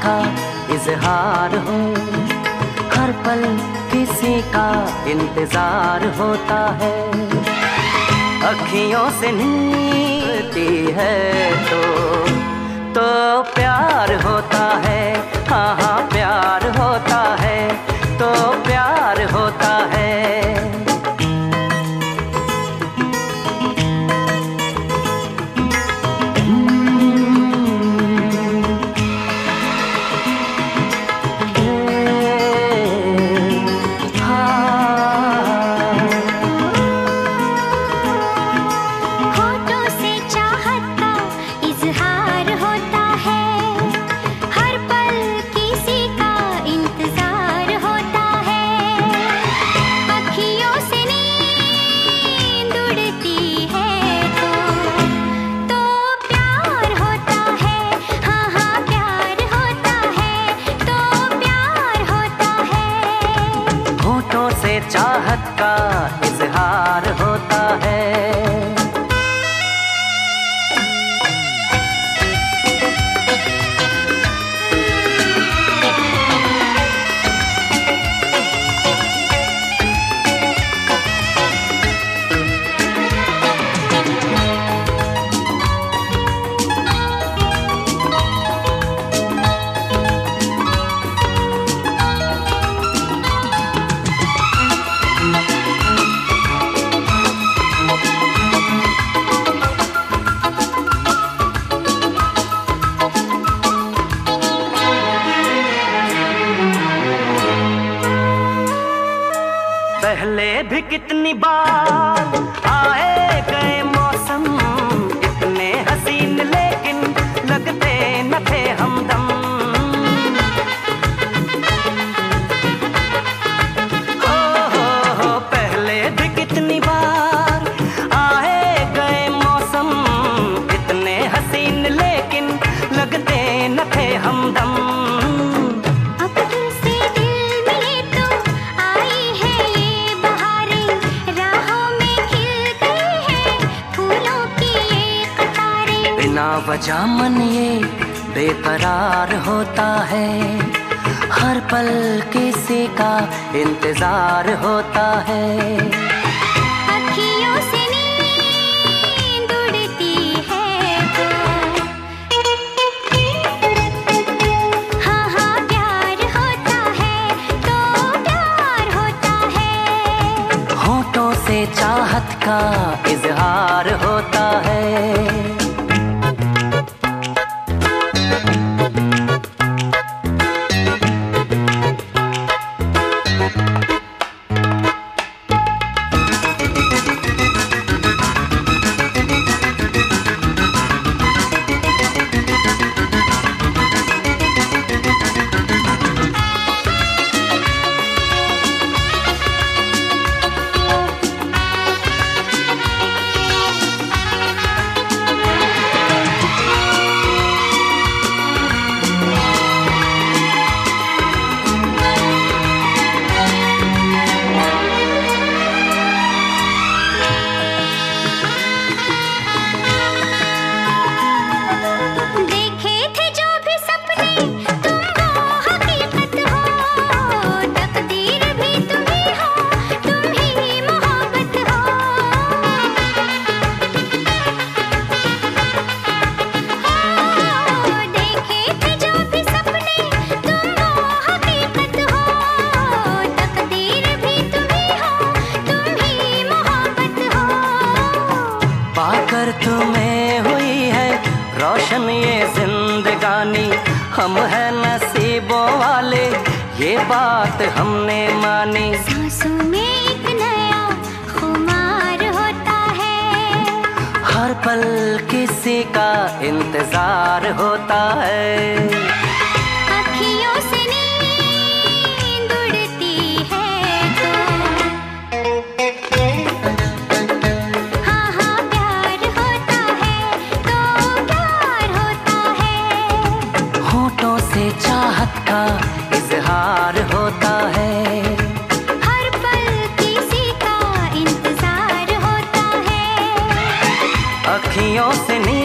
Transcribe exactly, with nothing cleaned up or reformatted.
का इजहार हो, हर पल किसी का इंतजार होता है। अखियों से नीती है तो तो प्यार होता है। हाँ हाँ प्यार होता है तो प्यार होता है। चाहत का इजहार होता है। पहले भी कितनी बार आए गए मौसम, इतने हसीन लेकिन लगते न थे हमदम। हो हो हो पहले भी कितनी बार आए गए मौसम, इतने हसीन लेकिन लगते न थे हमदम। बिना वजह मन ये बेकरार होता है, हर पल किसी का इंतजार होता है। अखियों से नींद उड़ती है तो हाँ हाँ प्यार होता है तो प्यार होता है। होठों से चाहत का इजहार होता है। पाकर तुम्हें हुई है रोशन ये जिंदगानी, हम हैं नसीबों वाले ये बात हमने मानी। सांसों में एक नया खुमार होता है, हर पल किसी का इंतजार होता है। अखियों से नींद उड़ती है तो हाँ हाँ प्यार होता है तो प्यार होता है। होठों से चाहत का इजहार होता है, हर पल किसी का इंतजार होता है। अखियों से